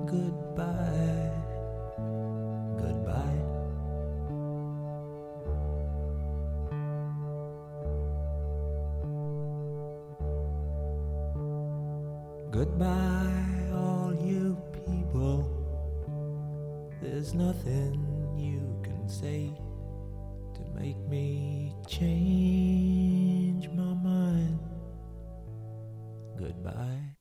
goodbye, goodbye. Goodbye, all you people. There's nothing you can say to make me change my mind. Goodbye.